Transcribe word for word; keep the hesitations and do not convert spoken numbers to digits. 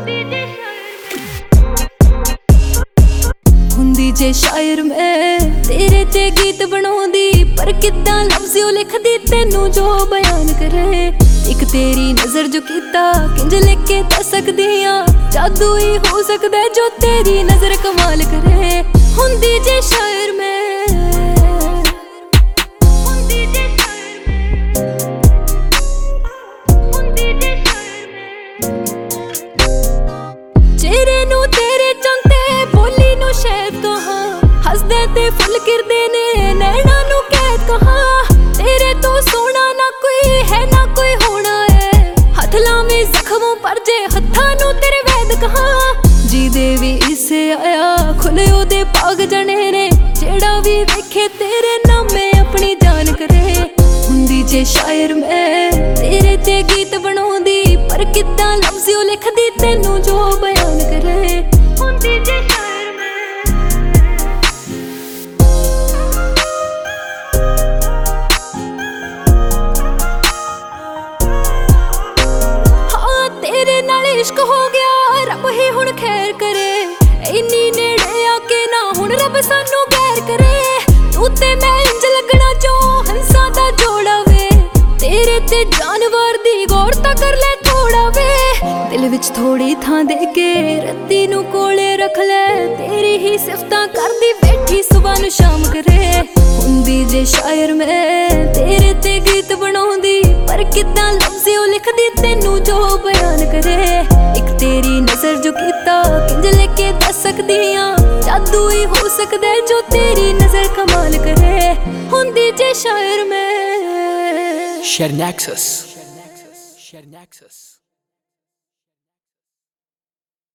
ਹੁੰਦੀ ਜੇ शायर मैं तेरे ते गीत बनाउंदी पर किद्दां लफ्ज़ लिखदी तेनू जो बयान करे। एक तेरी नजर जो कीता किंज लेके दस सकदी आं जादू ही हो सकदा जो तेरी नजर कमाल करे। हुंदी जे शायर मैं चेहरे नू तेरे चंते बोली नू शायद कहा हसदे ते फुल किरदे ने नैना नू कैद कहा। तेरे तो सोना ना कोई है ना कोई होना है हथ लावे जख्मों पर जे हत्था नू तेरे वैद कहा। जी देवी इसे आया खुले ओदे पाग जने ने जेड़ा भी वेखे तेरे नामे अपनी जान करे। हुंदी जे शायर मैं तेरे ते गीत बनाउंदी पर किद्दां लफ्ज़ लिखदी तेनू जो बयान करे। हुंदी जे शायर मैं हाँ तेरे नाल इश्क हो गया रब ही हुण खैर करे। इन्नी नेड़े आके ना हुण रब सानू गैर करे। तू ते मैं इंज लगना जो हंसा दा जोड़ा वे तेरे ते जानवर दी गौर तां कर ले थोड़ा वे। दिल विच थोड़ी थां दे के रत्ती नू कोले रख ले तेरी ही सिफतां करदी बैठी सुबह नू शाम करे। हुंदी जे शायर मैं तेरे ते गीत बनाउंदी पर किद्दां लफ्ज़ लिखदी तेनू जो बयान करे। एक तेरी नजर जो कीता किंज लेके दस सकदी आं जादू ही हो सकदा जो तेरी नजर कमाल करे। हुंदी जे शायर मैं Share Nexus. Share Nexus.